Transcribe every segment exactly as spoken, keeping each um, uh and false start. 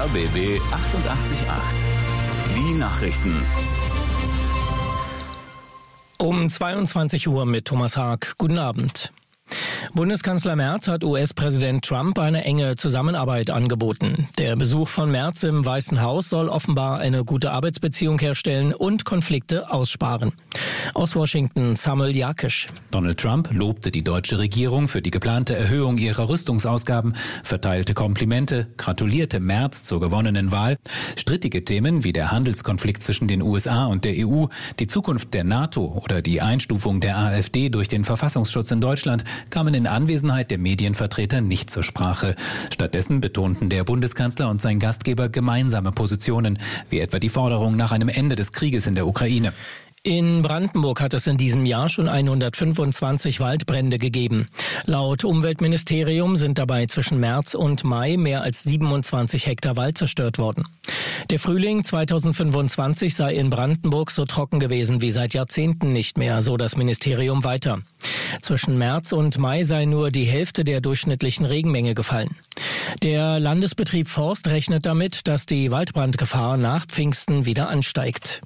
R B B achtundachtzig Komma acht. Die Nachrichten. Um zweiundzwanzig Uhr mit Thomas Haag. Guten Abend. Bundeskanzler Merz hat U S-Präsident Trump eine enge Zusammenarbeit angeboten. Der Besuch von Merz im Weißen Haus soll offenbar eine gute Arbeitsbeziehung herstellen und Konflikte aussparen. Aus Washington Samuel Jakisch. Donald Trump lobte die deutsche Regierung für die geplante Erhöhung ihrer Rüstungsausgaben, verteilte Komplimente, gratulierte Merz zur gewonnenen Wahl. Strittige Themen wie der Handelskonflikt zwischen den U S A und der E U, die Zukunft der NATO oder die Einstufung der AfD durch den Verfassungsschutz in Deutschland kamen in Anwesenheit der Medienvertreter nicht zur Sprache. Stattdessen betonten der Bundeskanzler und sein Gastgeber gemeinsame Positionen, wie etwa die Forderung nach einem Ende des Krieges in der Ukraine. In Brandenburg hat es in diesem Jahr schon hundertfünfundzwanzig Waldbrände gegeben. Laut Umweltministerium sind dabei zwischen März und Mai mehr als siebenundzwanzig Hektar Wald zerstört worden. Der Frühling zweitausendfünfundzwanzig sei in Brandenburg so trocken gewesen wie seit Jahrzehnten nicht mehr, so das Ministerium weiter. Zwischen März und Mai sei nur die Hälfte der durchschnittlichen Regenmenge gefallen. Der Landesbetrieb Forst rechnet damit, dass die Waldbrandgefahr nach Pfingsten wieder ansteigt.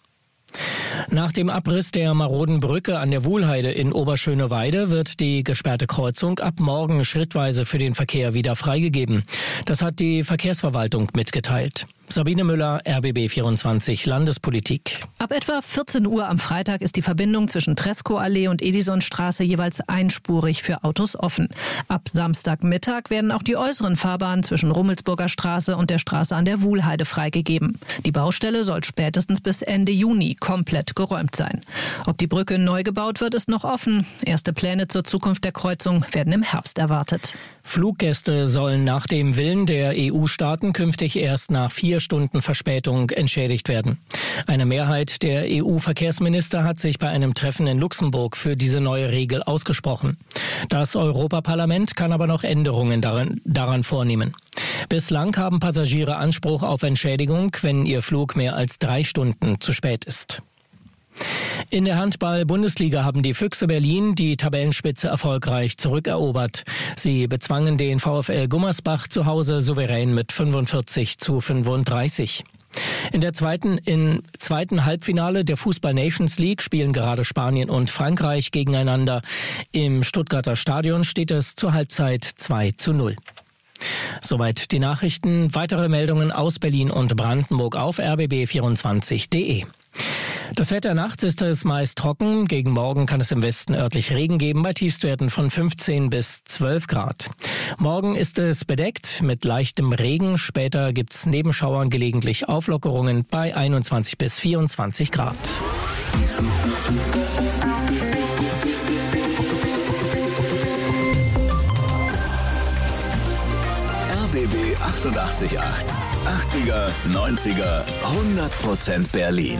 Nach dem Abriss der maroden Brücke an der Wuhlheide in Oberschöneweide wird die gesperrte Kreuzung ab morgen schrittweise für den Verkehr wieder freigegeben. Das hat die Verkehrsverwaltung mitgeteilt. Sabine Müller, R B B vierundzwanzig Landespolitik. Ab etwa vierzehn Uhr am Freitag ist die Verbindung zwischen Treskow-Allee und Edisonstraße jeweils einspurig für Autos offen. Ab Samstagmittag werden auch die äußeren Fahrbahnen zwischen Rummelsburger Straße und der Straße an der Wuhlheide freigegeben. Die Baustelle soll spätestens bis Ende Juni komplett geräumt sein. Ob die Brücke neu gebaut wird, ist noch offen. Erste Pläne zur Zukunft der Kreuzung werden im Herbst erwartet. Fluggäste sollen nach dem Willen der E U-Staaten künftig erst nach vier Stunden Verspätung entschädigt werden. Eine Mehrheit der E U-Verkehrsminister hat sich bei einem Treffen in Luxemburg für diese neue Regel ausgesprochen. Das Europaparlament kann aber noch Änderungen daran, daran vornehmen. Bislang haben Passagiere Anspruch auf Entschädigung, wenn ihr Flug mehr als drei Stunden zu spät ist. In der Handball-Bundesliga haben die Füchse Berlin die Tabellenspitze erfolgreich zurückerobert. Sie bezwangen den VfL Gummersbach zu Hause souverän mit fünfundvierzig zu fünfunddreißig. In der zweiten, im zweiten Halbfinale der Fußball Nations League spielen gerade Spanien und Frankreich gegeneinander. Im Stuttgarter Stadion steht es zur Halbzeit zwei zu null. Soweit die Nachrichten. Weitere Meldungen aus Berlin und Brandenburg auf r b b vierundzwanzig punkt d e. Das Wetter nachts ist es meist trocken. Gegen Morgen kann es im Westen örtlich Regen geben bei Tiefstwerten von fünfzehn bis zwölf Grad. Morgen ist es bedeckt mit leichtem Regen. Später gibt es Nebenschauern, gelegentlich Auflockerungen bei einundzwanzig bis vierundzwanzig Grad. R B B achtundachtzig Komma acht. achtziger, neunziger, hundert Prozent Berlin.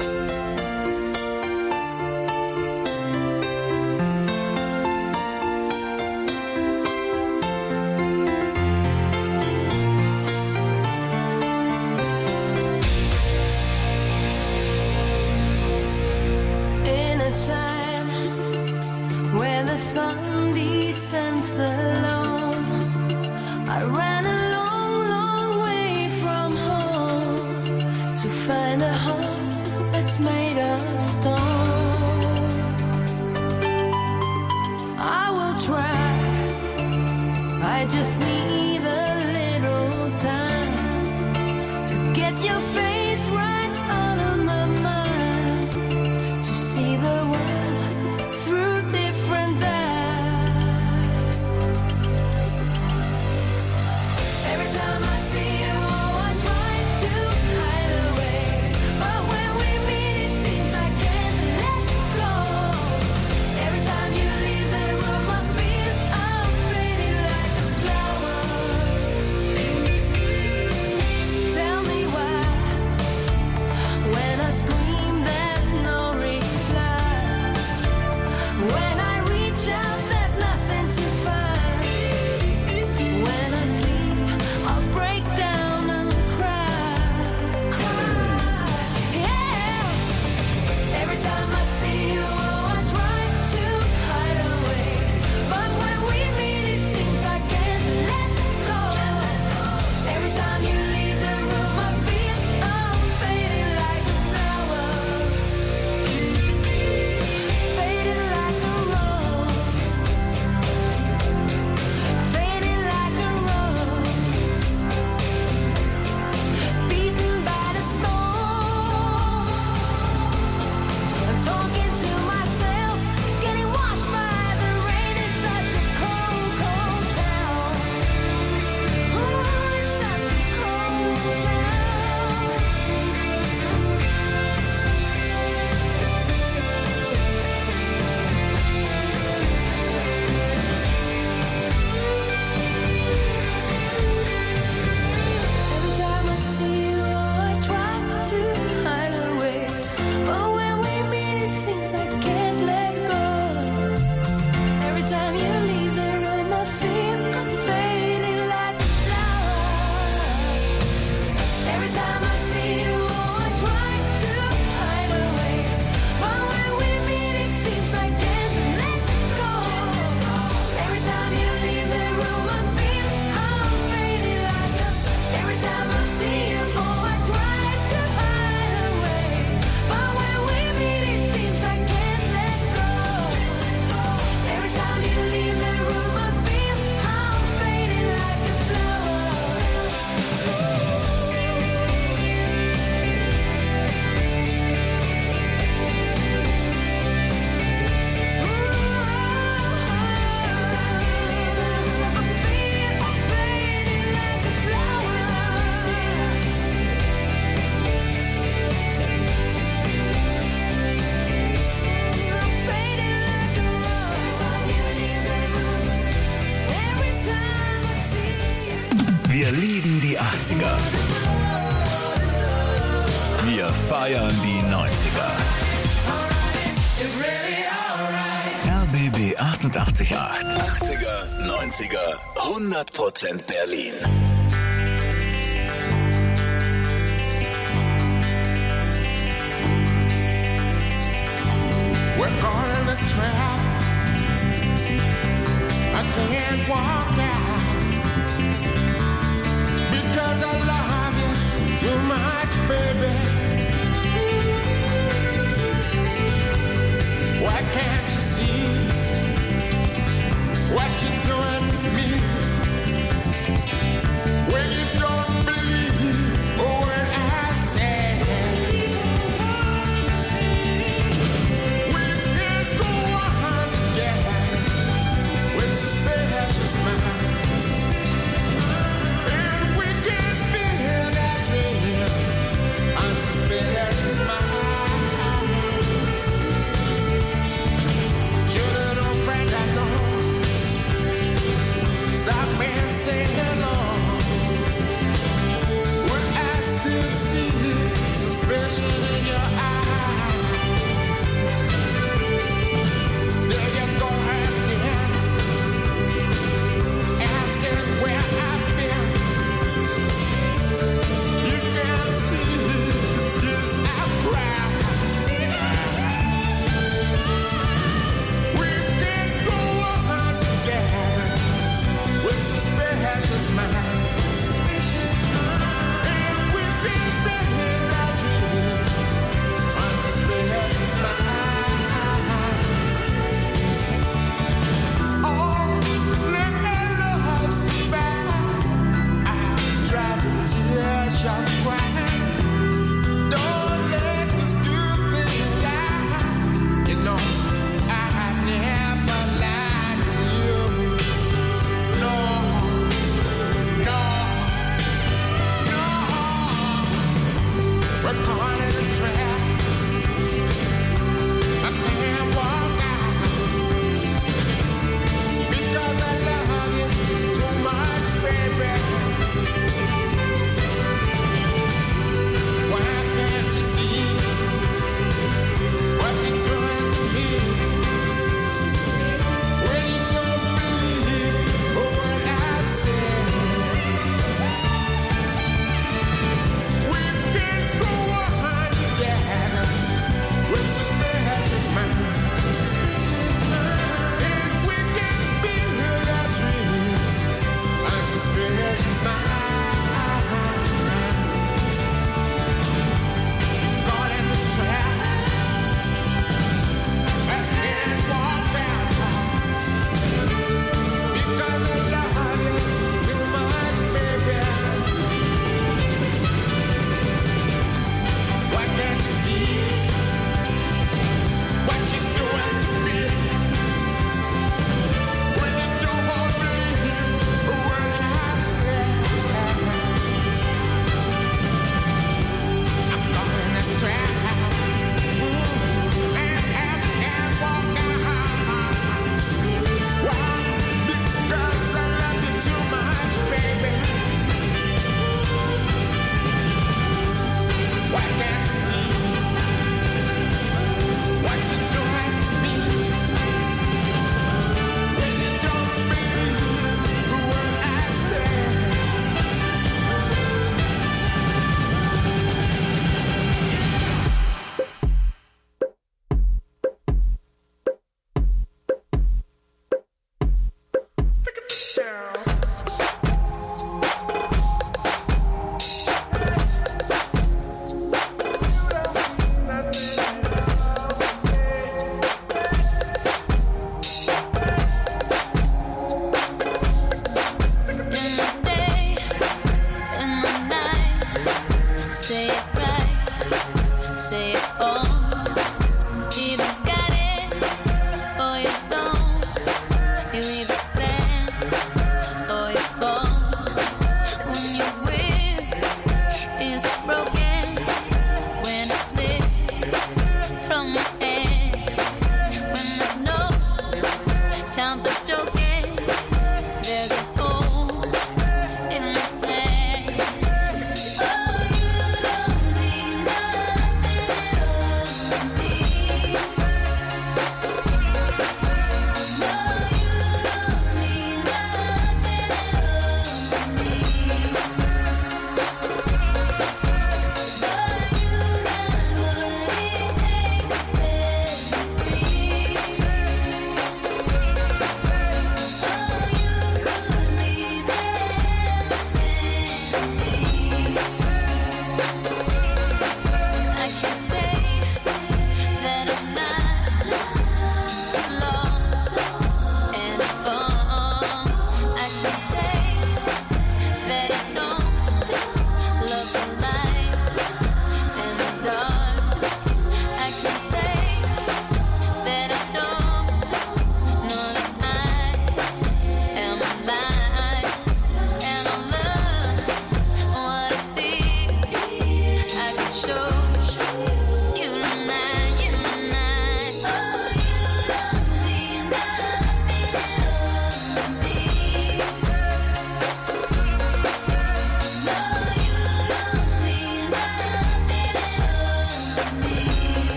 Where the sun descends alone, I ran a long, long way from home to find a home that's made of stone. I will try, I just need a little time to get your face right out of my mind, to see the world Wir lieben die achtziger. Wir feiern die neunziger. R B B achtundachtzig Komma acht. achtziger, neunziger, hundert Prozent Berlin. We're caught in a trap. I can't walk out because I love you too much, baby. Why can't you see what you're doing to me? When you don't believe a word I say. We can go on together with suspicious minds, and we can build our dreams on suspicious minds. Stop and say hello. When I still see suspicion in your eyes. There you go again, asking where I've been. You can see just I've cried. We can go on together with suspicious minds, and we can build our dreams on suspicious minds. Oh, let me love somebody. I'm driving tears, you're crying. Don't let this good thing die. You know I never lied to you. No, no, no. We're caught in a trap. I can't walk out because I love you too much, baby.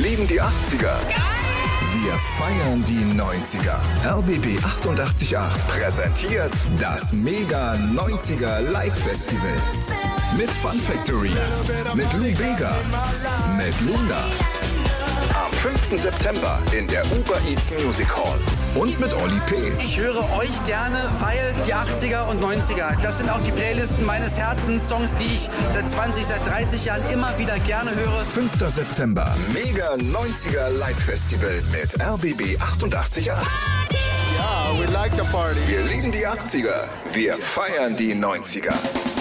lieben die achtziger. Wir feiern die neunziger. R B B achtundachtzig Komma acht präsentiert das Mega neunziger Live Festival. Mit Fun Factory, mit Lou Bega, mit Luna. Am fünften September in der Uber Eats Music Hall. Und mit Oli P. Ich höre euch gerne, weil die achtziger und neunziger, das sind auch die Playlisten meines Herzens, Songs, die ich seit zwanzig, seit dreißig Jahren immer wieder gerne höre. fünften September, Mega neunziger Live Festival mit R B B achtundachtzig Komma acht. Yeah, we like the party. Wir lieben die achtziger, wir feiern die neunziger.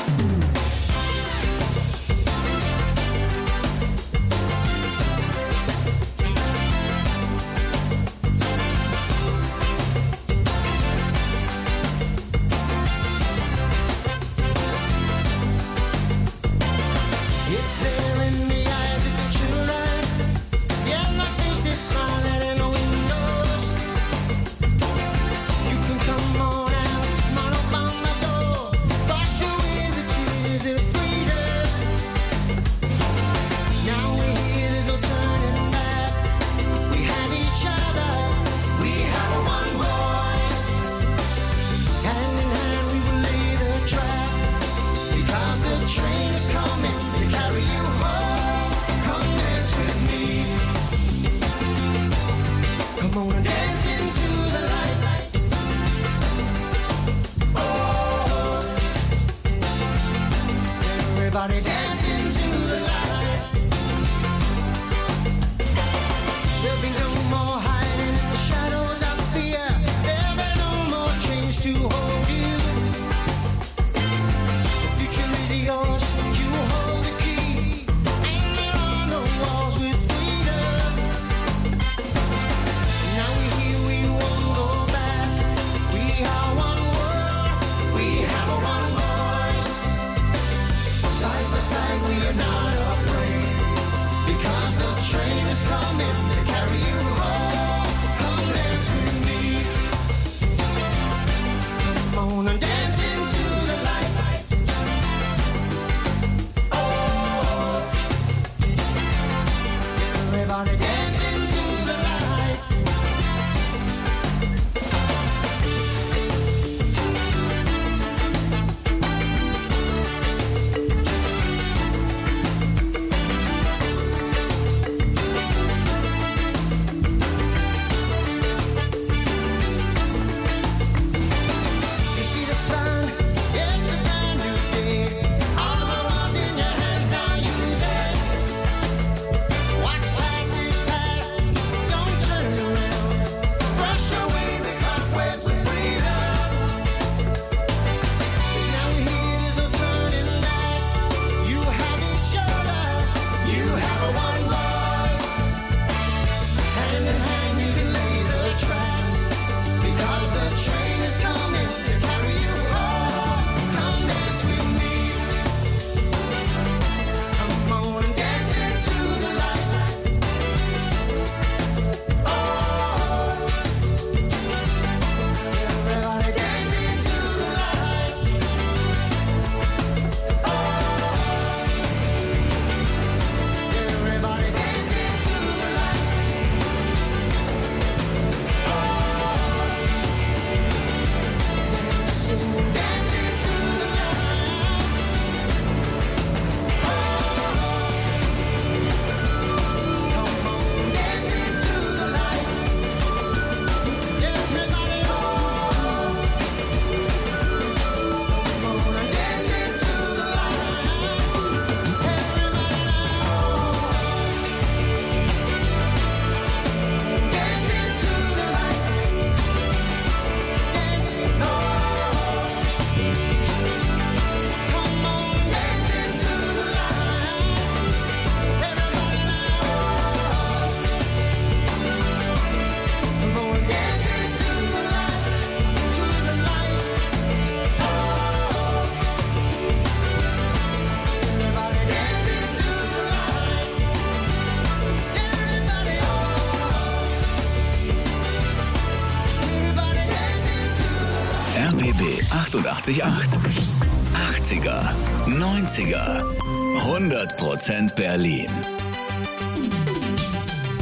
Everybody dancing to the light. There'll be no more hiding in the shadows of fear. There'll be no more chains to hold you. The future is yours, you hold the key. And there are no walls with freedom. Now we're here, we won't go back. We are one world, we have one voice. Side by side, we are not afraid, because the train is coming to carry you home. Come dance with me. Come on and dance into the light. Oh, everybody dance into the light. You see the sun, it's a brand new day. All the ones in your hands now use it. What's past is past, don't turn around. Brush away the cobwebs of freedom. Now we're here, there's no turning back. You have each other, you have a one voice. Hand in hand you can lay the tracks, because the train is coming to carry you home. Come dance with me. Come on and dance into the light. Oh, everybody dance into the light. Oh, everybody dance into the light. Dance into the light. Come on, dance into the light. Everybody, oh, come on and dance into the light. Everybody, oh, dance into the light. Dance, oh. Come on, dance into the light. Everybody, oh, come on, dance into the light, to the light. Oh, everybody dance into the light. Everybody, oh, everybody dance into the light. R B B achtundachtzig Komma acht. achtziger, neunziger, hundert Prozent Berlin.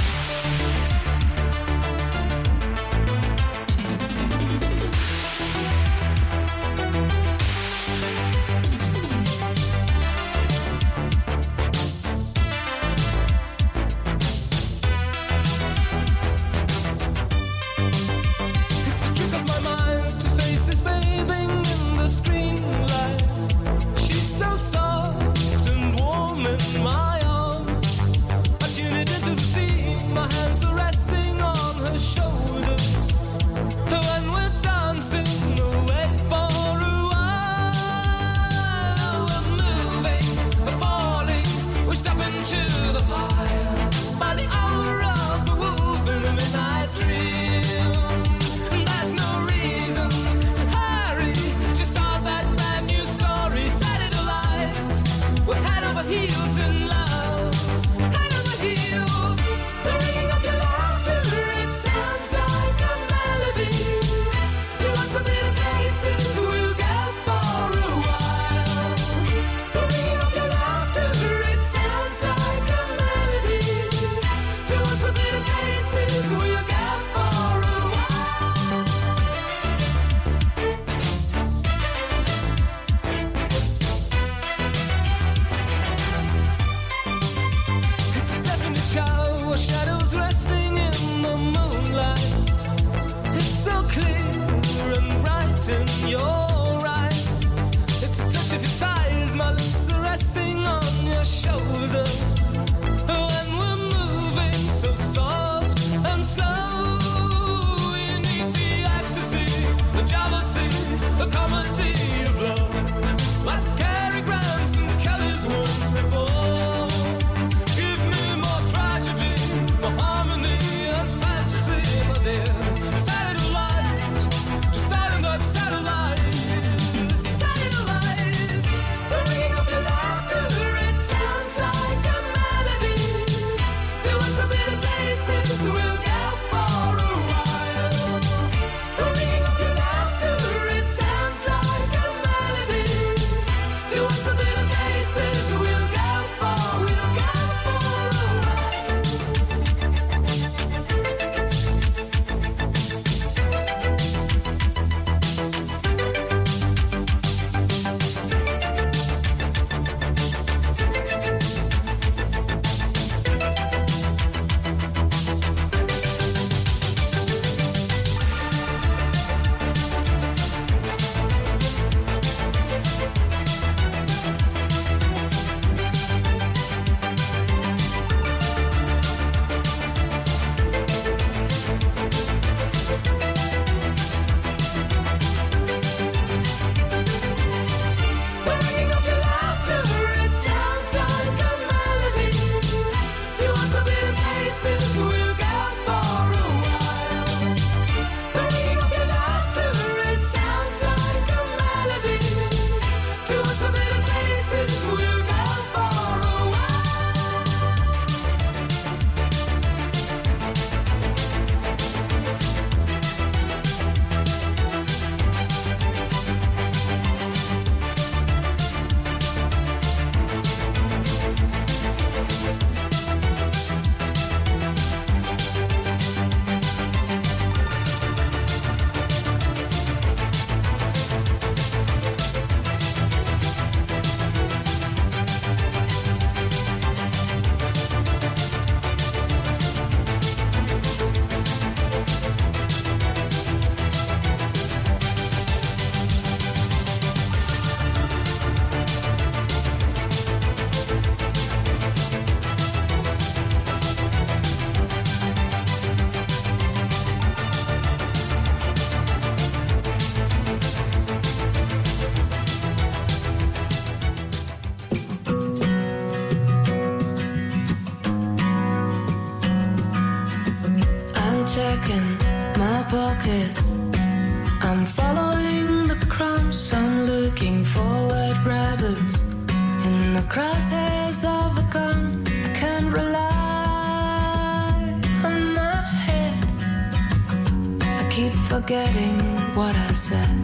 checking my pockets. I'm following the crumbs, I'm looking for white rabbits. In the crosshairs of a gun, I can't rely on my head. I keep forgetting what I said.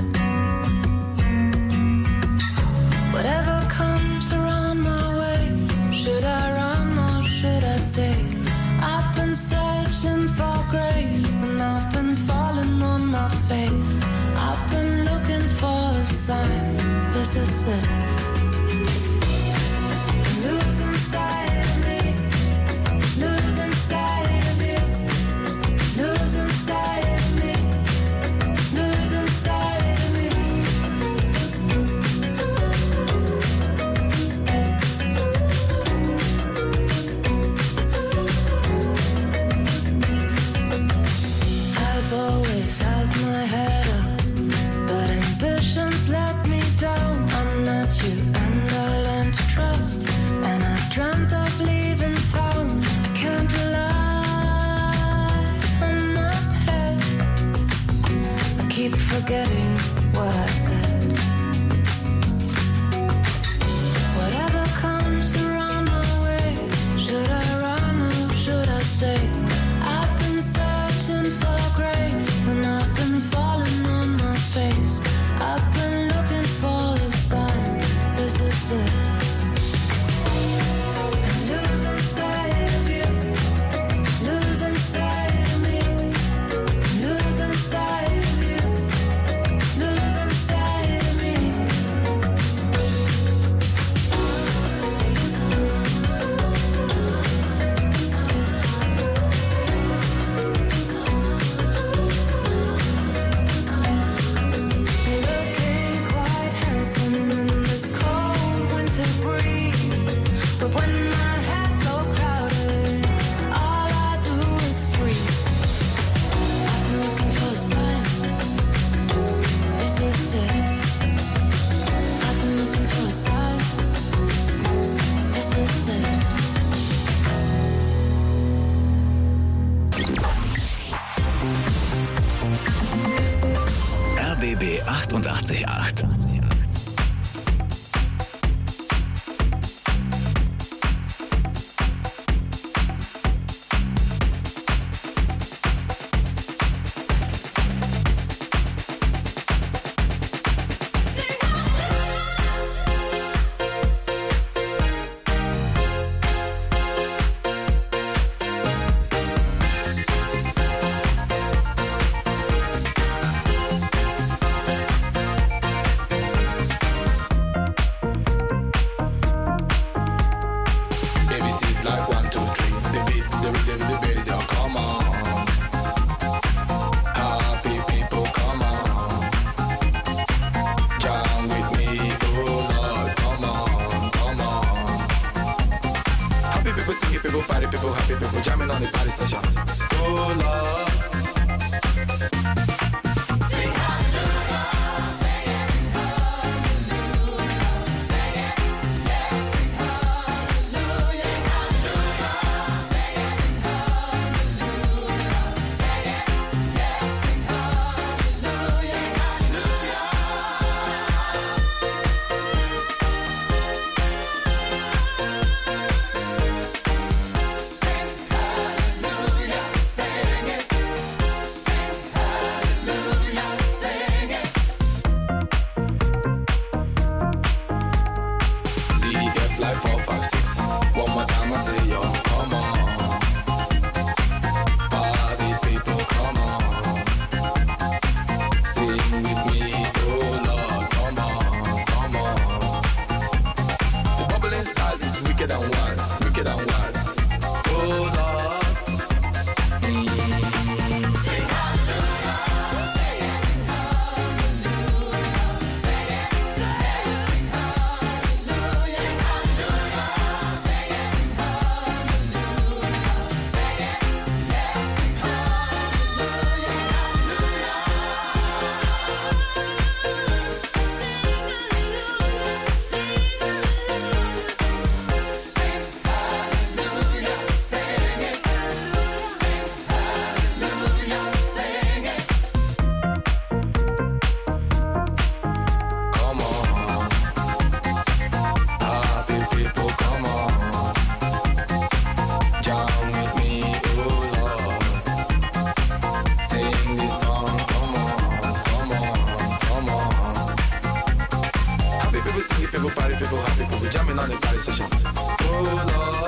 Whatever comes around my way, should I run or should I stay? I've been searching for grace and I've been falling on my face. I've been looking for a sign, this is it. Losing sight of me, losing sight of you, losing sight of me, losing sight of me. I've always held my head up, but ambitions let me down. I'm not you and I learned to trust, and I dreamt of leaving town. I can't rely on my head. I keep forgetting what I said. Whatever comes around my way, should I run or should I stay? I've been searching for grace and I've been falling on my face. I've been looking for a sign, this is it. I'm losing sight of you, losing sight of me, losing sight of you, losing sight of me. You're looking quite handsome in this cold winter breeze, but when my head's so crowded, all I do is freeze. I've been looking for a sign, this is it. I've been looking for a sign, this is it. R B B achtundachtzig Komma acht. A B C's like one, two, three. The beat, the rhythm, the bass, yo, come on. Happy people, come on. Jam with me, oh Lord, come on, come on. Happy people, singing people, party people, happy people, jamming on the party session. Oh Lord. Sing hallelujah, sing it, sing hallelujah, sing it, yeah, sing hallelujah, sing hallelujah, sing it, sing hallelujah, sing it, yeah, sing hallelujah, sing hallelujah. Sing hallelujah, sing it, sing hallelujah, sing it. D E F like four, five, six. One more time I say yo, come on. Party people, come on. Sing with me, oh Lord, come on, come on. The bubbling style is wicked and wild, wicked and wild. Oh Lord. Mm. Sing hallelujah, sing it, sing hallelujah, sing it, yeah, sing hallelujah, sing hallelujah, happy, could be jamming on the party session. Oh Lord.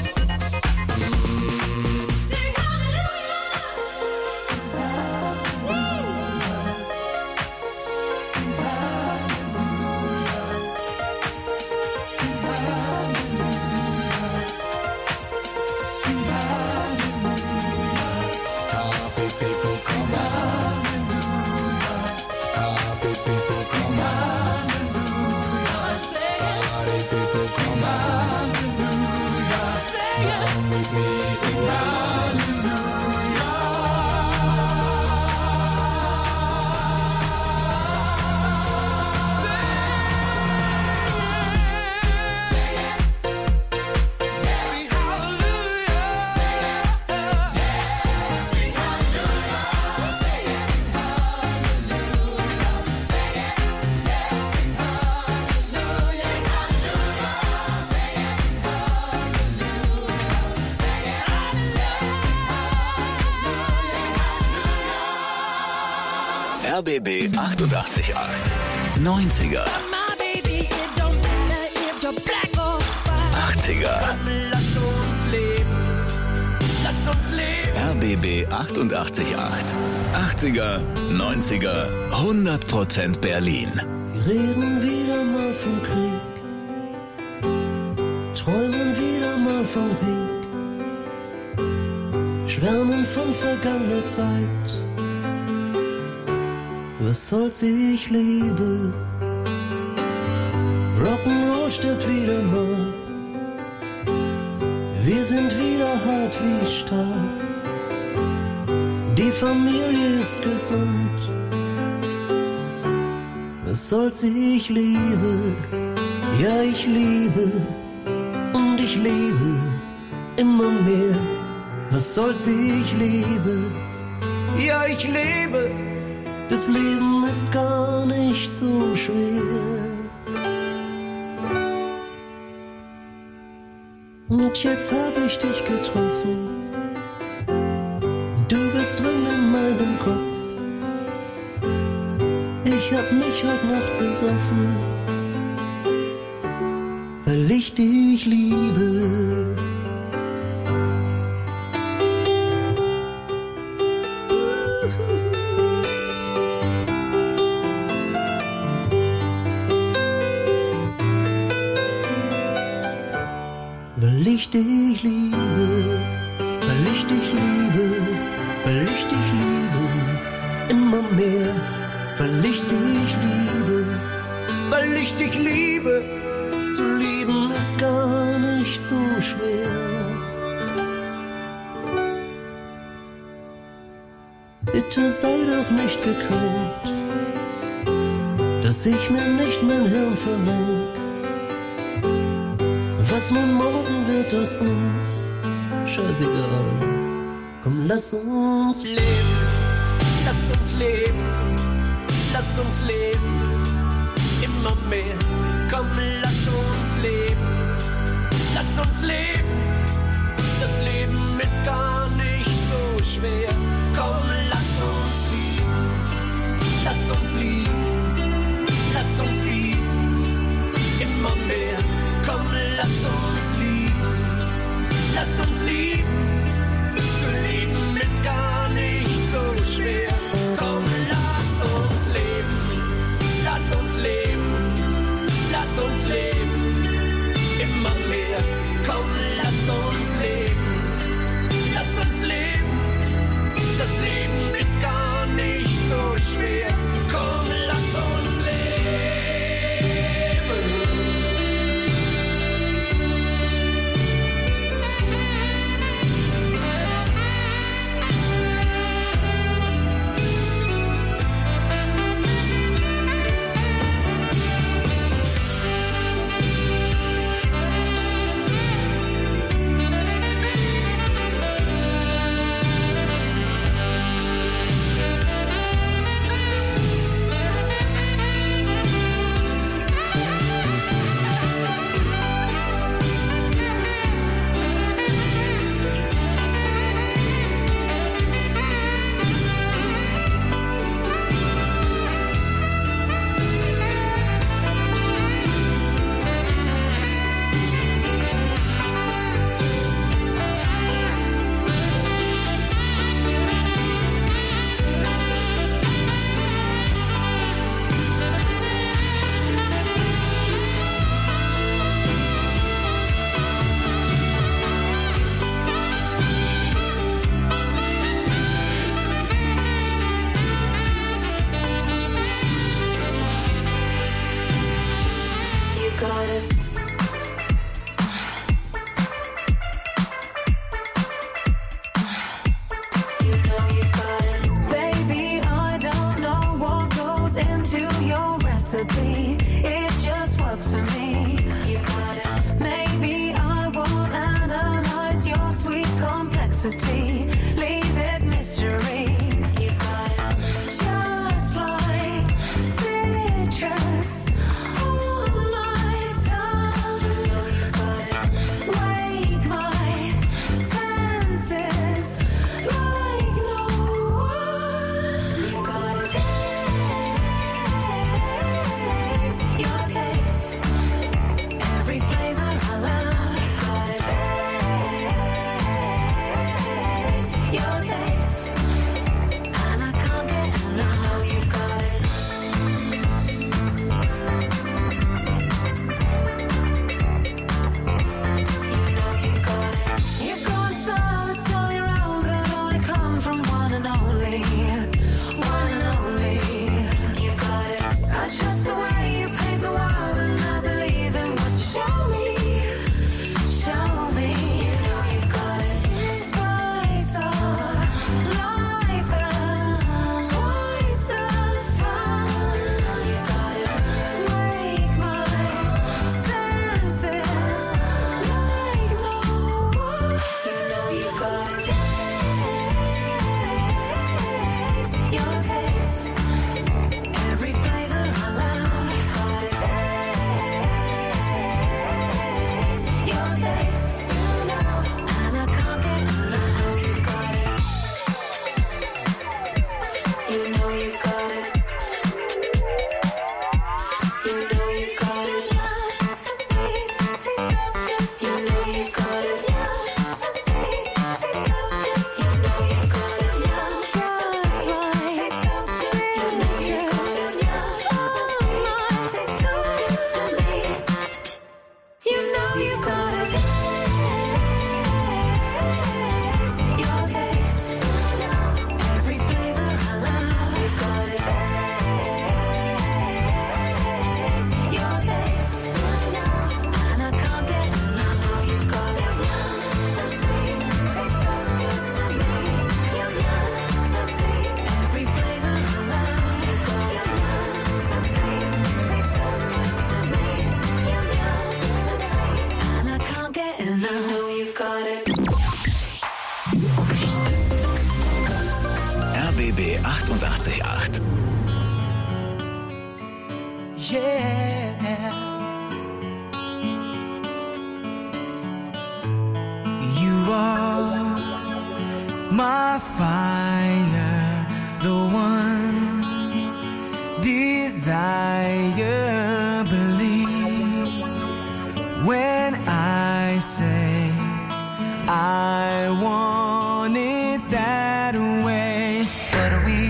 R B B achtundachtzig Komma acht. neunziger. achtziger. Lass uns leben, lass uns leben. R B B achtundachtzig Komma acht. achtziger, neunziger, hundert Prozent Berlin. Sie reden wieder mal vom Krieg, träumen wieder mal vom Sieg, schwärmen von vergangener Zeit. Was soll's, ich liebe. Rock'n'Roll stirbt wieder mal. Wir sind wieder hart wie Stahl. Die Familie ist gesund. Was soll's, ich liebe. Ja, ich liebe. Und ich liebe immer mehr. Was soll's, ich liebe. Ja, ich liebe. Das Leben ist gar nicht so schwer. Und jetzt hab ich dich getroffen. Du bist drin in meinem Kopf. Ich hab mich heute Nacht besoffen, weil ich dich liebe. Weil ich dich liebe, weil ich dich liebe, weil ich dich liebe, immer mehr, weil ich dich liebe, weil ich dich liebe, zu lieben ist gar nicht so schwer. Bitte sei doch nicht gekränkt, dass ich mir nicht mein Hirn verrenk. Was nun morgen wird aus uns, scheißegal. Komm, lass uns leben, lass uns leben, lass uns leben, immer mehr. Komm, lass uns leben, lass uns leben, das Leben ist gar nicht so schwer. Komm, lass uns lieben, lass uns lieben, lass uns lieben, immer mehr. Komm, lass uns lieben, lass uns lieben, zu lieben ist gar nicht so schwer. Komm, lass uns leben, lass uns leben, lass uns leben, immer mehr. Komm, lass uns leben, lass uns leben, das Leben ist gar nicht so schwer. Komm, lass uns leben. complexity, leave it mystery. You got it. Just like citrus on my tongue. You got it. Wake my senses like no one. You got it. Taste your taste. Every flavor I love. You got it. Taste your taste. And I can't get enough. You got it. You've got a style that's all your own, could only come from one and only, one and only. You got it. I trust the way you paint the world, and I believe in what you show me. Show me. You know you've got it. Spice of life and twice the fun. You got it. Wake my senses like no one. You know you got it. Taste your taste. Every flavor I love. You got it. Taste your taste. And I can't get enough. You got it. You know you got it. You know you got it. You know you got it. You know you got it. Just like you know you got it. You know you got it. Taste your taste. Every flavor I love. You got it. Taste your taste. And I can't get enough. You got it. So sweet, tastes so good to me. Yum yum, so sweet. Every flavor I love. You got it. So sweet, tastes so good to me. Yum yum, so sweet. And I can't get enough. You know you've got it. R B B achtundachtzig Komma acht. Yeah. You are my fire, the one desire. Believe when I say I want it that way. But we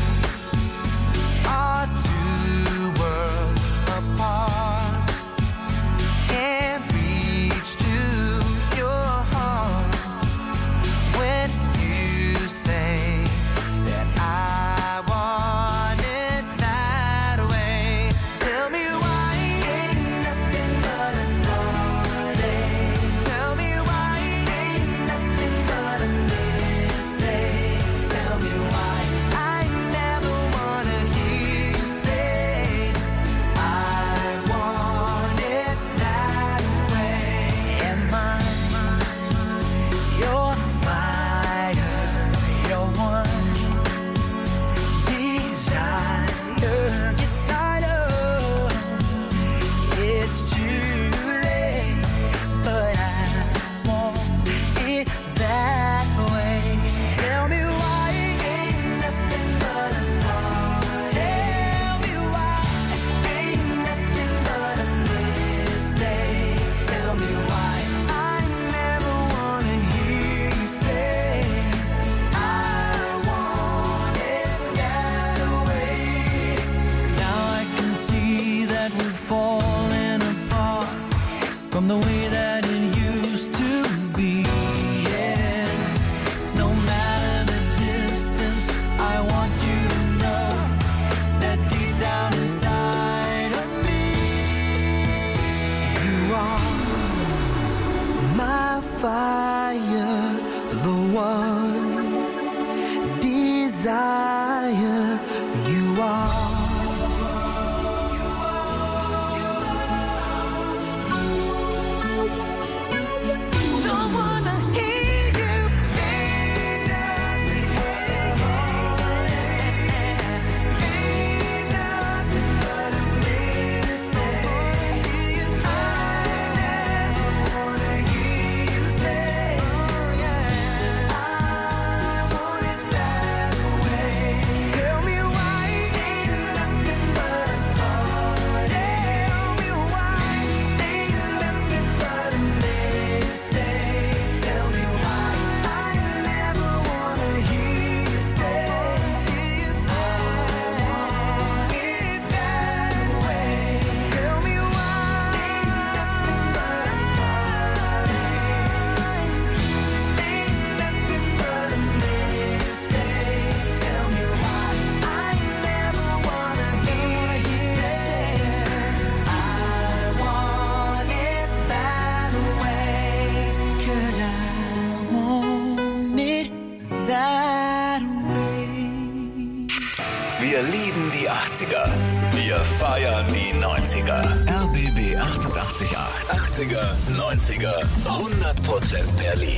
are two worlds apart. Can't reach to your heart when you say that I want it that way. Tell me why ain't nothing but a heartache. Tell me why ain't nothing but a mistake. Tell me why I never wanna hear you say I want it that way. Am I your fire, your one desire? Yes, I know it's too late, but I want it that way. Tell me why ain't nothing but a heart. Tell me why ain't nothing but a mistake. Tell me why I never wanna hear you say I want it that way. Now I can see that we're falling apart from the way that it used to be. Yeah. No matter the distance, I want you to know that deep down inside of me, you are my fire, the one desire. You are. Don't wanna hear you say achtziger. Wir feiern die neunziger. R B B achtundachtzig Komma acht. achtziger, neunziger, hundert Prozent Berlin.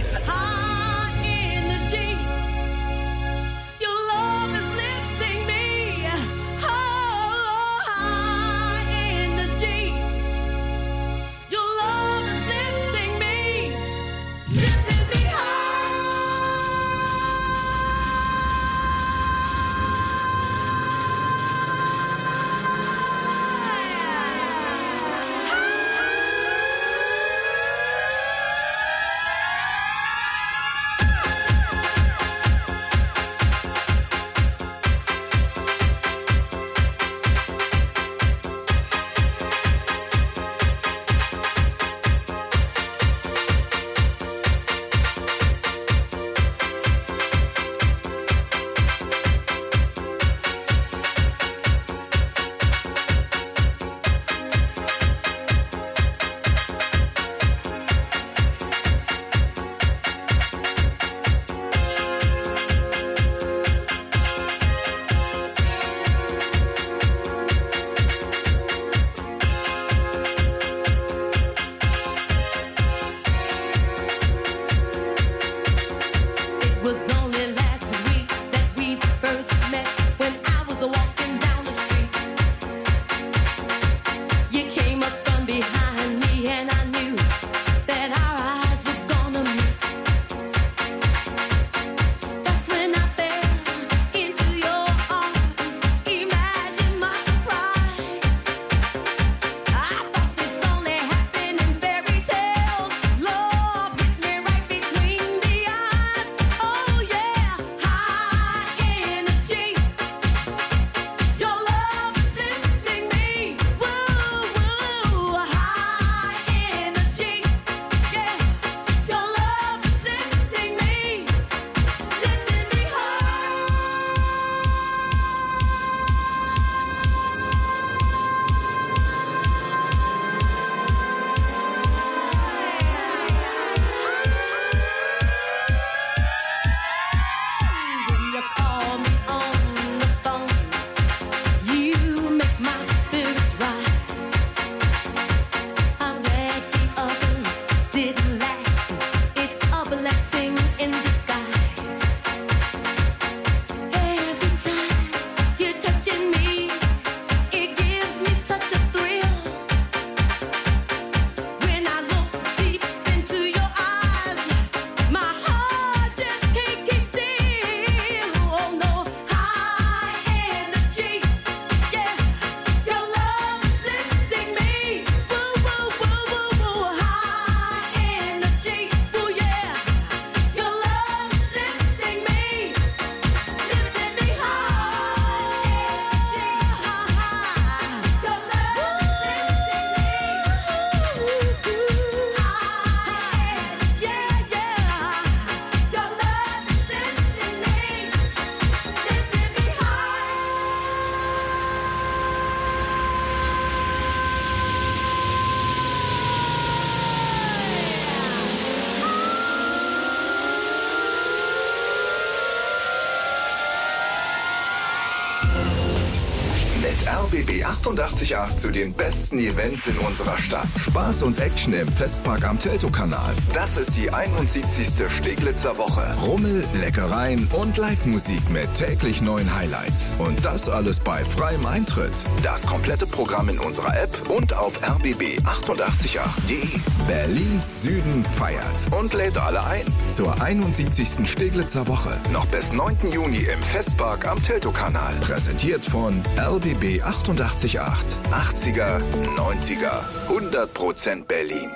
R B B achtundachtzig Komma acht zu den besten Events in unserer Stadt. Spaß und Action im Festpark am Teltow-Kanal. Das ist die einundsiebzigste Steglitzer Woche. Rummel, Leckereien und Live-Musik mit täglich neuen Highlights. Und das alles bei freiem Eintritt. Das komplette Programm in unserer App und auf r b b achtundachtzig Komma acht punkt de. Berlins Süden feiert und lädt alle ein zur einundsiebzigsten Steglitzer Woche. Noch bis neunten Juni im Festpark am Teltow-Kanal. Präsentiert von R B B achtundachtzig Komma acht. achtziger, neunziger, hundert Prozent Berlin.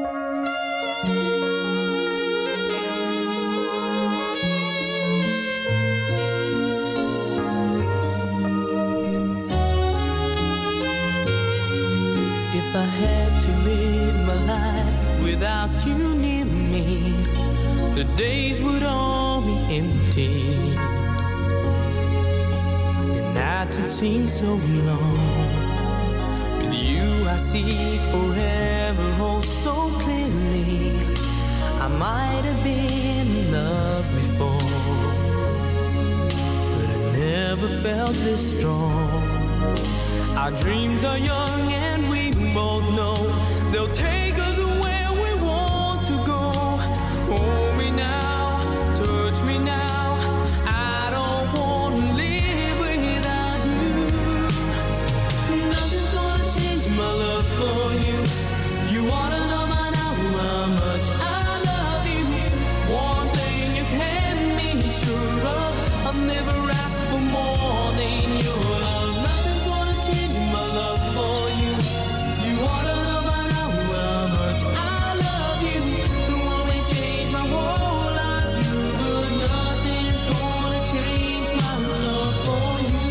If I had to live my life without you near me, the days would all be empty. The nights would seem so long. With you I see forever, oh so clearly. I might have been in love before, but I never felt this strong. Our dreams are young and we both know they'll take us where we want to go. Hold me now, touch me now. I don't want to live without you. Nothing's gonna change my love for you. You wanna know by now how much I love you. One thing you can be sure of, I'll never ask for more than your love. Nothing's gonna change my love for you. You wanna know by now how much I love you. The one may change my whole life, you, but nothing's gonna change my love for you.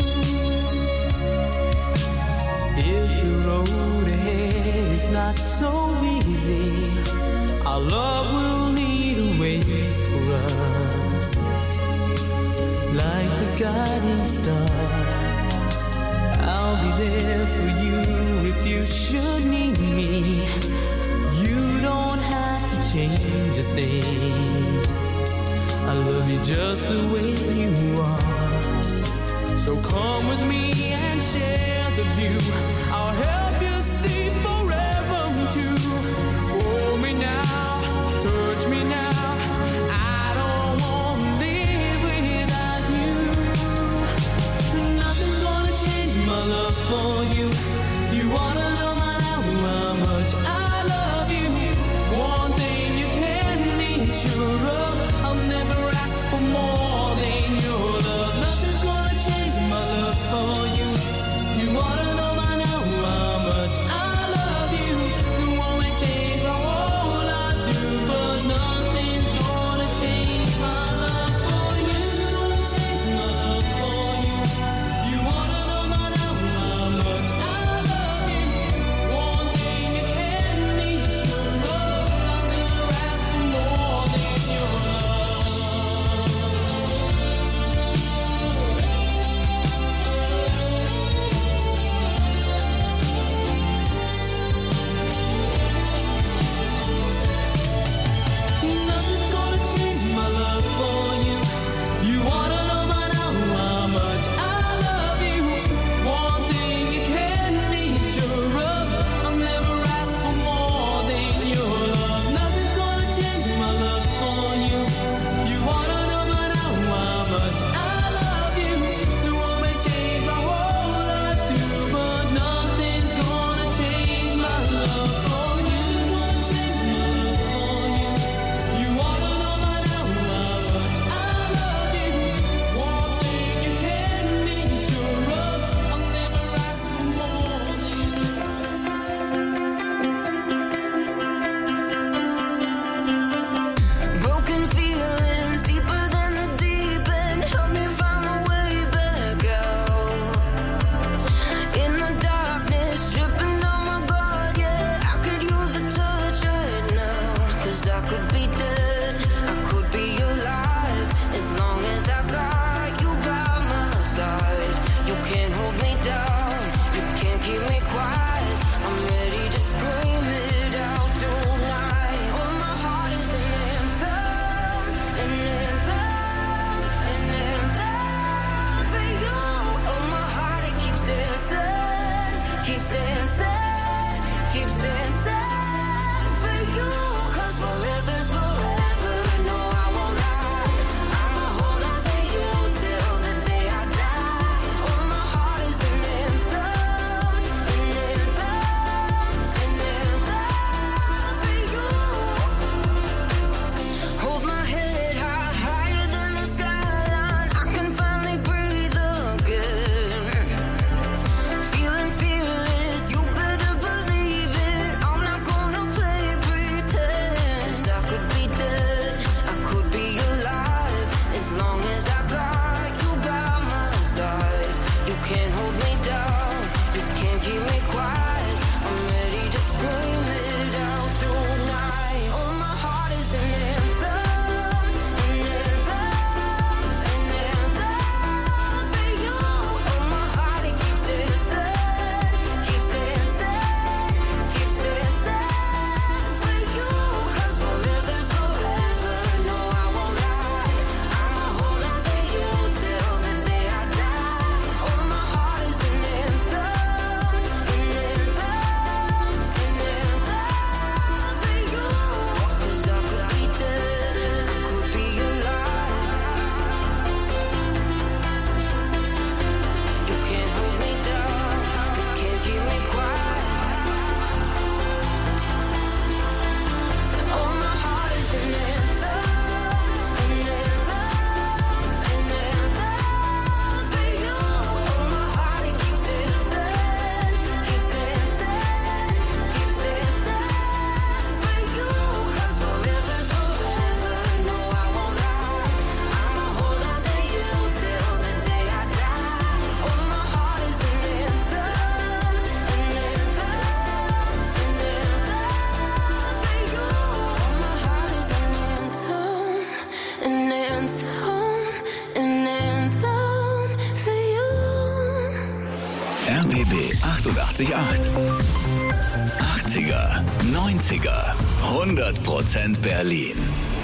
If the road ahead is not so easy, our love will lead a way for us. Like the guiding star, I'll be there for you if you should need me. You don't have to change a thing. I love you just the way you are. So come with me and share the view. I'll help you see forever too. Hold me now, touch me now. I don't want to live without you. Nothing's gonna change my love for you. You wanna know by now how much I love you. One thing you can be sure of, I'll never ask for more than your love. Nothing's gonna change my love for you. You wanna know by now how much I love achtundachtzig Komma acht. achtziger, neunziger, hundert Prozent Berlin.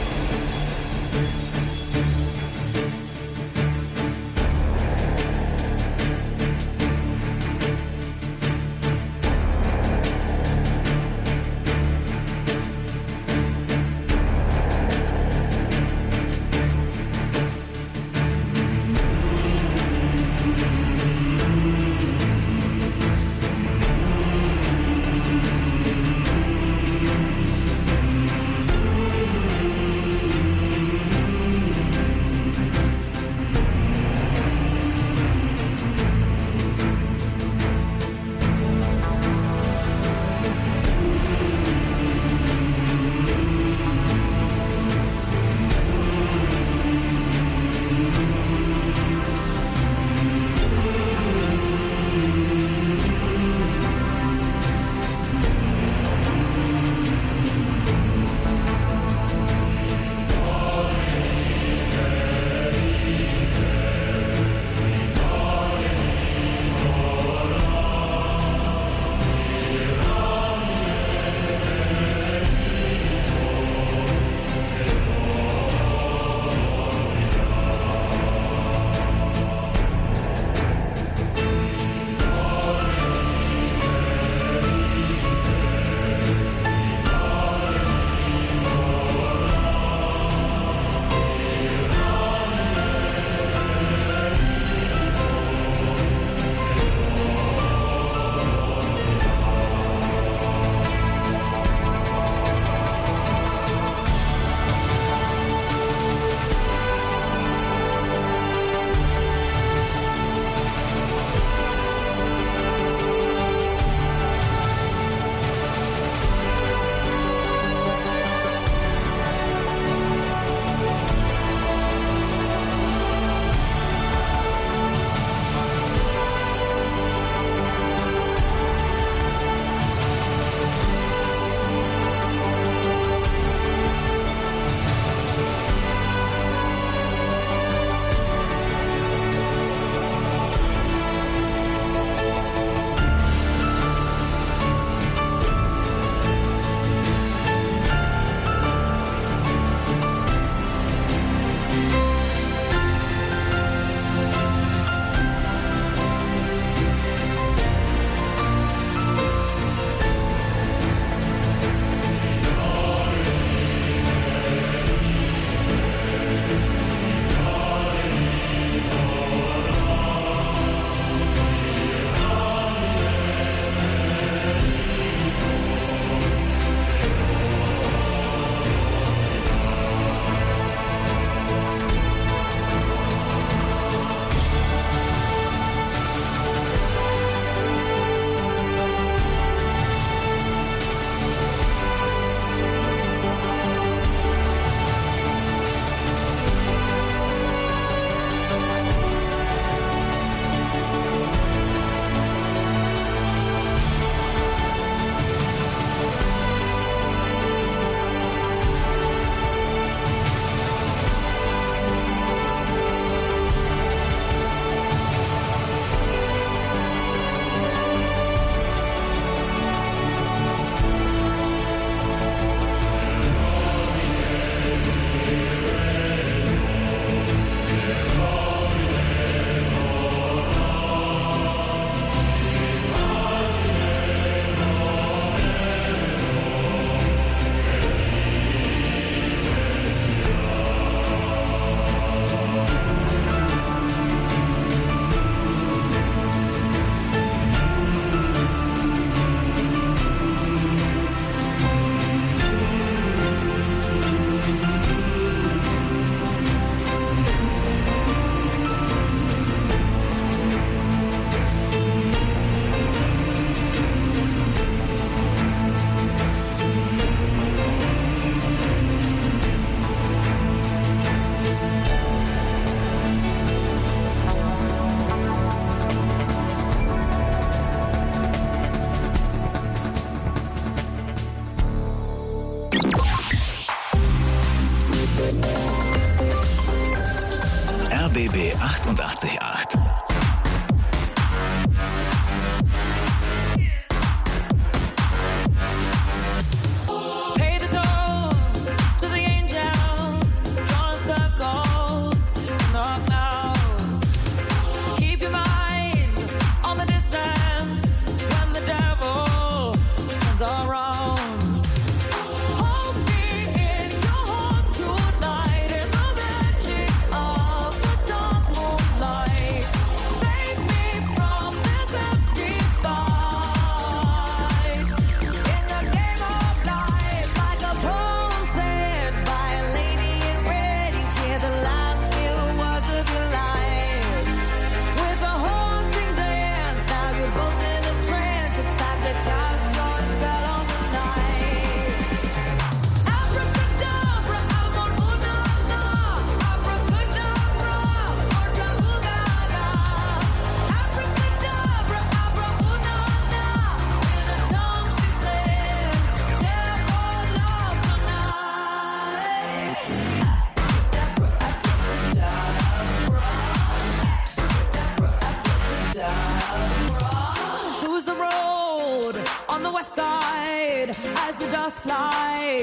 R B B achtundachtzig Komma acht.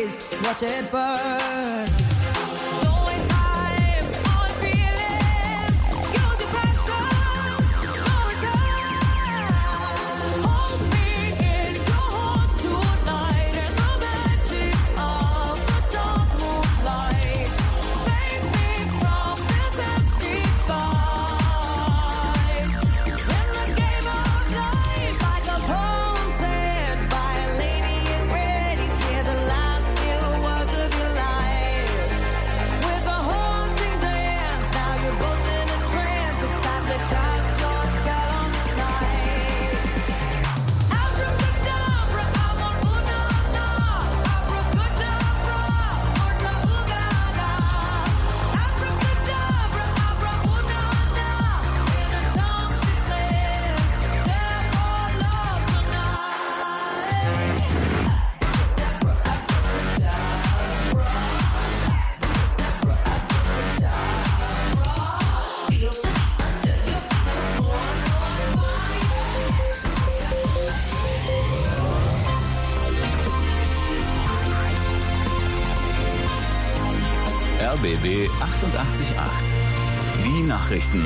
face, watch it burn. Don't waste time on feeling, use your passion, no return. Hold me in your heart tonight in the magic of the dark moonlight. Save me from this empty fight. In the game of life, like a poem said by a lady in red, you hear the last few words of your life. With a haunting dance, now you're both in a trance. It's time to cast your spell on the night. Abracadabra, amor una na. Abracadabra, orta ugaga. Abracadabra, abra una na. In her tongue she said, "Death or love tonight." R B B achtundachtzig Komma acht. Die Nachrichten.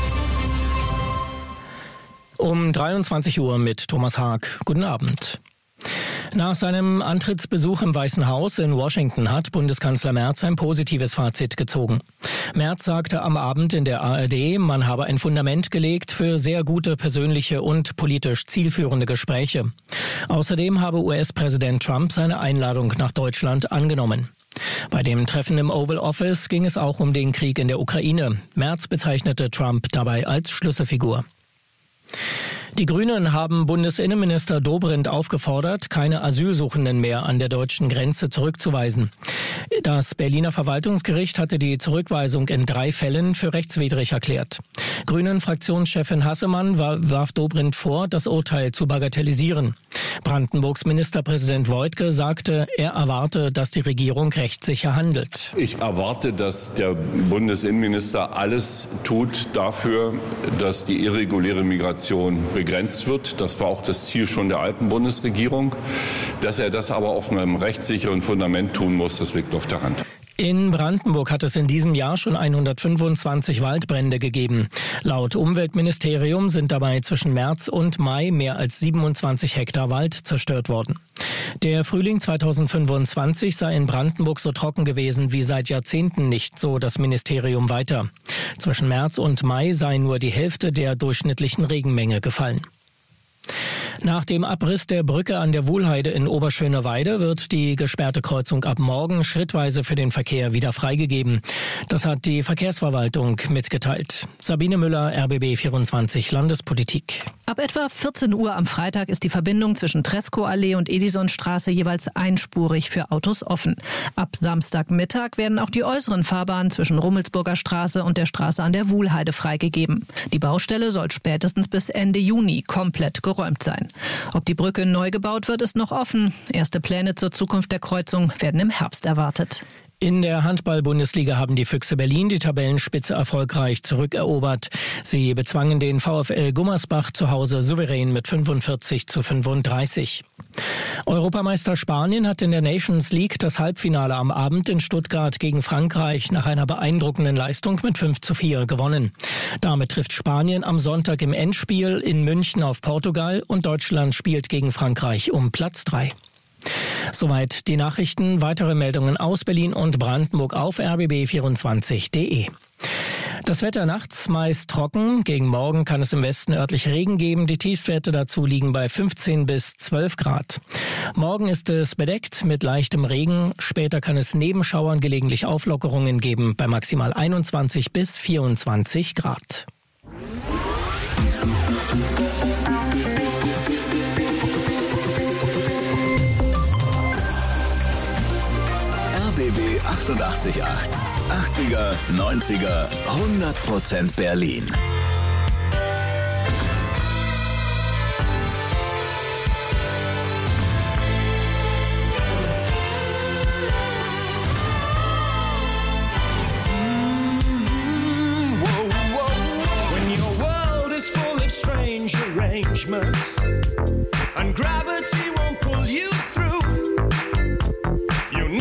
Um dreiundzwanzig Uhr mit Thomas Haag. Guten Abend. Nach seinem Antrittsbesuch im Weißen Haus in Washington hat Bundeskanzler Merz ein positives Fazit gezogen. Merz sagte am Abend in der A R D, man habe ein Fundament gelegt für sehr gute persönliche und politisch zielführende Gespräche. Außerdem habe U S-Präsident Trump seine Einladung nach Deutschland angenommen. Bei dem Treffen im Oval Office ging es auch um den Krieg in der Ukraine. Merz bezeichnete Trump dabei als Schlüsselfigur. Die Grünen haben Bundesinnenminister Dobrindt aufgefordert, keine Asylsuchenden mehr an der deutschen Grenze zurückzuweisen. Das Berliner Verwaltungsgericht hatte die Zurückweisung in drei Fällen für rechtswidrig erklärt. Grünen-Fraktionschefin Hassemann warf Dobrindt vor, das Urteil zu bagatellisieren. Brandenburgs Ministerpräsident Woidke sagte, er erwarte, dass die Regierung rechtssicher handelt. Ich erwarte, dass der Bundesinnenminister alles tut dafür, dass die irreguläre Migration begrenzt wird. Das war auch das Ziel schon der alten Bundesregierung. Dass er das aber auf einem rechtssicheren Fundament tun muss, das liegt auf der Hand. In Brandenburg hat es in diesem Jahr schon hundertfünfundzwanzig Waldbrände gegeben. Laut Umweltministerium sind dabei zwischen März und Mai mehr als siebenundzwanzig Hektar Wald zerstört worden. Der Frühling zweitausendfünfundzwanzig sei in Brandenburg so trocken gewesen wie seit Jahrzehnten nicht, so das Ministerium weiter. Zwischen März und Mai sei nur die Hälfte der durchschnittlichen Regenmenge gefallen. Nach dem Abriss der Brücke an der Wuhlheide in Oberschöneweide wird die gesperrte Kreuzung ab morgen schrittweise für den Verkehr wieder freigegeben. Das hat die Verkehrsverwaltung mitgeteilt. Sabine Müller, R B B vierundzwanzig Landespolitik. Ab etwa vierzehn Uhr am Freitag ist die Verbindung zwischen Treskow-Allee und Edisonstraße jeweils einspurig für Autos offen. Ab Samstagmittag werden auch die äußeren Fahrbahnen zwischen Rummelsburger Straße und der Straße an der Wuhlheide freigegeben. Die Baustelle soll spätestens bis Ende Juni komplett geräumt sein. Ob die Brücke neu gebaut wird, ist noch offen. Erste Pläne zur Zukunft der Kreuzung werden im Herbst erwartet. In der Handball-Bundesliga haben die Füchse Berlin die Tabellenspitze erfolgreich zurückerobert. Sie bezwangen den VfL Gummersbach zu Hause souverän mit fünfundvierzig zu fünfunddreißig. Europameister Spanien hat in der Nations League das Halbfinale am Abend in Stuttgart gegen Frankreich nach einer beeindruckenden Leistung mit fünf zu vier gewonnen. Damit trifft Spanien am Sonntag im Endspiel in München auf Portugal und Deutschland spielt gegen Frankreich um Platz drei. Soweit die Nachrichten. Weitere Meldungen aus Berlin und Brandenburg auf r b b vierundzwanzig punkt d e. Das Wetter nachts meist trocken. Gegen Morgen kann es im Westen örtlich Regen geben. Die Tiefstwerte dazu liegen bei fünfzehn bis zwölf Grad. Morgen ist es bedeckt mit leichtem Regen. Später kann es neben Schauern gelegentlich Auflockerungen geben bei maximal einundzwanzig bis vierundzwanzig Grad. R B B achtundachtzig Komma acht. achtziger, neunziger, hundert Prozent Berlin. And gravity won't pull you through. You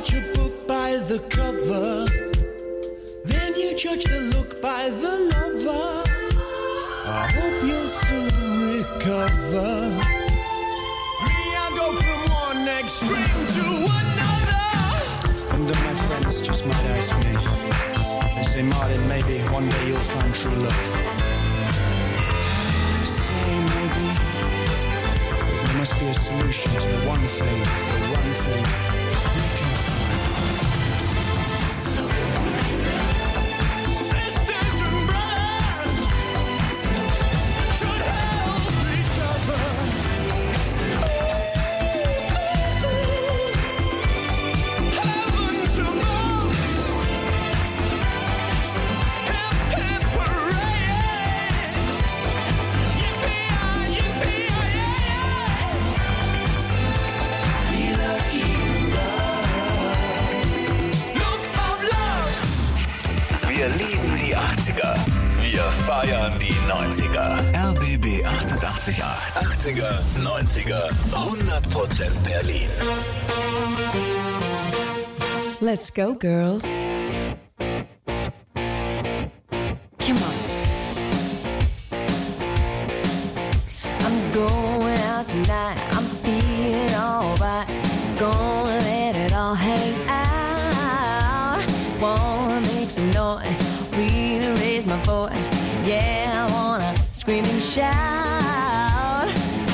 judge a book by the cover, then you judge the look by the lover. I hope you'll soon recover. Me, I go from one extreme to another. And then my friends just might ask me, they say, Martin, maybe one day you'll find true love. I say maybe, but there must be a solution to the one thing, the one thing we can find. Sisters and brothers should help each other. Heavens above, hip hip hooray! Yippee-yi, yippee-yi-yi! Be lucky in love. Look of love. Wir lieben die achtziger. Wir feiern die neunziger. R B B achtundachtzig Komma acht. achtziger, neunziger, hundert Prozent Berlin. Let's go, girls. Come on. I'm going out tonight. I'm feeling alright. Gonna let it all hang out. Wanna make some noise. Really raise my voice. Yeah, I wanna scream and shout.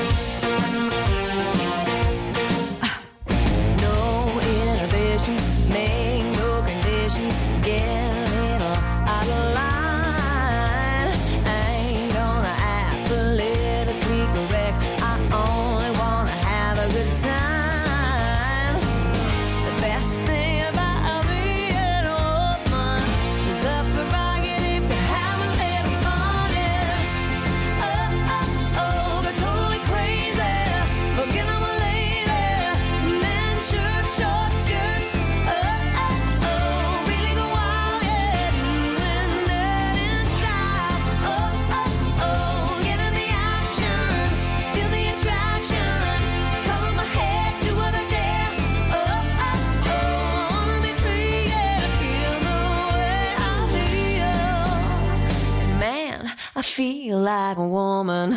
No inhibitions, make no conditions. Get a little out of line. I ain't gonna act politically correct. I only wanna have a good time. The best thing about being a woman is the prerogative to have a little fun. Yeah. Oh, oh, oh, they're totally crazy. Forget I'm a lady. Men, shirt, short skirts. Oh, oh, oh, really go wild, yeah. Doing that in style. Oh, oh, oh, get in the action. Feel the attraction. Color my head, do what I dare. Oh, oh, oh, wanna be free, yeah. Feel the way I feel. Man, I feel like a woman.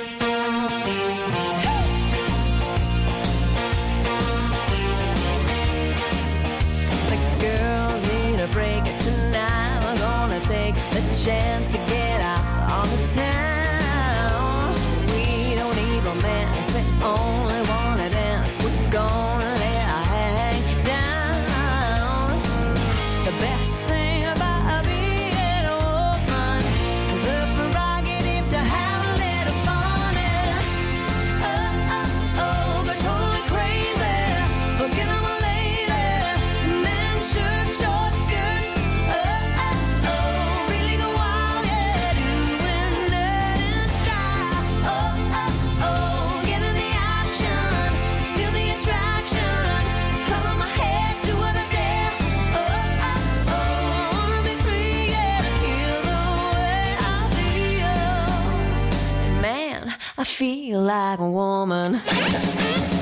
The girls need a break tonight. We're gonna take the chance to get out on the town. We don't need romance, we only wanna dance. We're gonna let our hang down. The best thing about being a woman is the prerogative to have a little fun. Yeah. Oh, oh, oh, they're totally crazy. Forget I'm a lady. Men, shirt, short skirts. Oh, oh, oh, really go wild, yeah. Doing that in style. Oh, oh, oh, get in the action. Feel the attraction. Color my head, do what I dare. Oh, oh, oh, wanna be free, yeah. Feel the way I feel. Man, I feel like a woman.